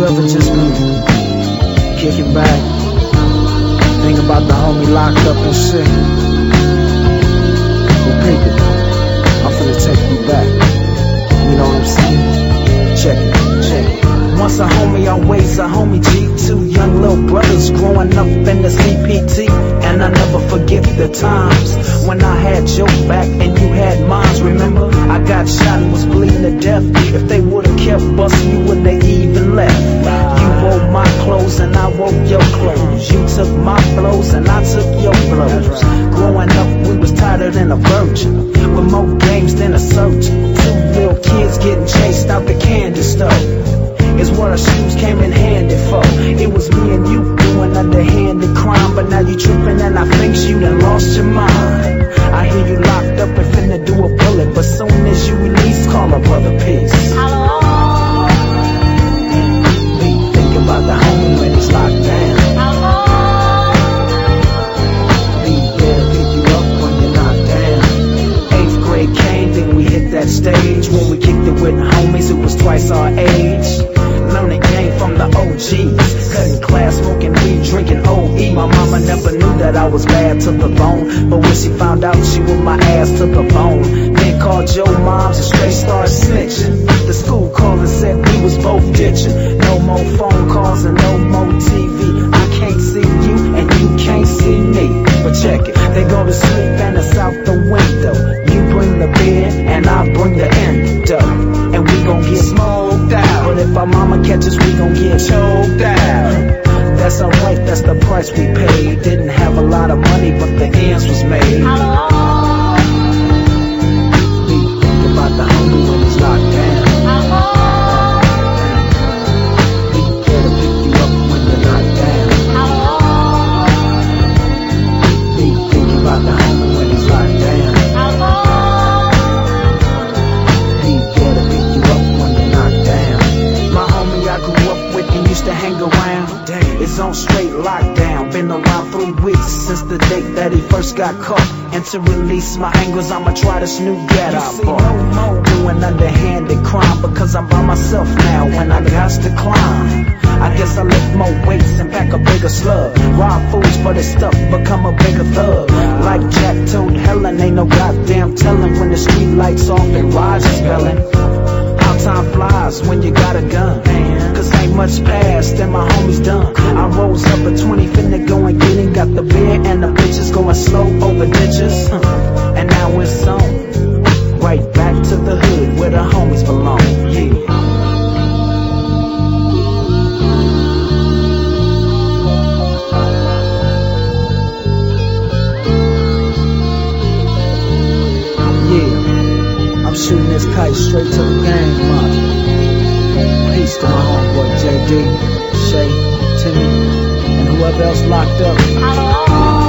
ever just been kicking back, think about the homie locked up and shit? Well, peep it, I'm finna take you back. You know what I'm saying? Check it, check it. Once a homie, always a homie G. Two young little brothers growing up in the CPT. And I never forget the times when I had your back and you had mine. Remember, I got shot and was bleeding to death. If they would've kept busting, you wouldn't have even left. You wore my clothes and I wore your clothes. You took my blows and I took your blows. Growing up, we was tighter than a virgin, with more games than a surgeon. Two little kids getting chased out the candy store is what our shoes came in handy for. It was me and you doing underhanded crime, but now you tripping and I think you done lost your mind. I hear you locked up and finna do a bullet, but soon as you release, call a brother peace. Think about the homie when he's locked down. Be there to pick you up when you're knocked down. 8th grade came, then we hit that stage. When we kicked it with homies, it was twice our age. Learning game from the OGs, cutting class, smoking weed, drinking OE. My mama never knew that I was bad to the bone, but when she found out, she whipped my ass to the bone. Then called your moms and straight started snitching. The school called and said we was both ditching. No more phone calls and no more TV. I can't see you and you can't see me. But check it, they go to sleep and it's out the window. You bring the bed and I bring the antidote. And we gon' get smoked out. But if our mama catches, we gon' get choked out. That's alright, that's the price we paid. Didn't have a lot of money, but the ends was made. Think about the homie when he's locked down. Be there to pick you up when you're knocked down. Think about the homie when he's locked down. Used to hang around, it's on straight lockdown. Been around 3 weeks since the date that he first got caught. And to release my angers, I'ma try this new get out part. Doing underhanded crime because I'm by myself now when I got to climb. I guess I lift more weights and pack a bigger slug. Rob fools for their stuff, become a bigger thug. Like Jack told Helen, ain't no goddamn telling when the street lights off and Raj is spelling. How time flies when you got a gun. Cause ain't much past and my homie's done. I rose up at 20, finna go and get it. Got the beer and the bitches going slow over ditches. And now it's on, right back to the hood where the homies belong. Yeah. I'm shooting this kite straight to the gang, mafia. Peace to my homeboy JD, Shay, Timmy, and whoever else locked up.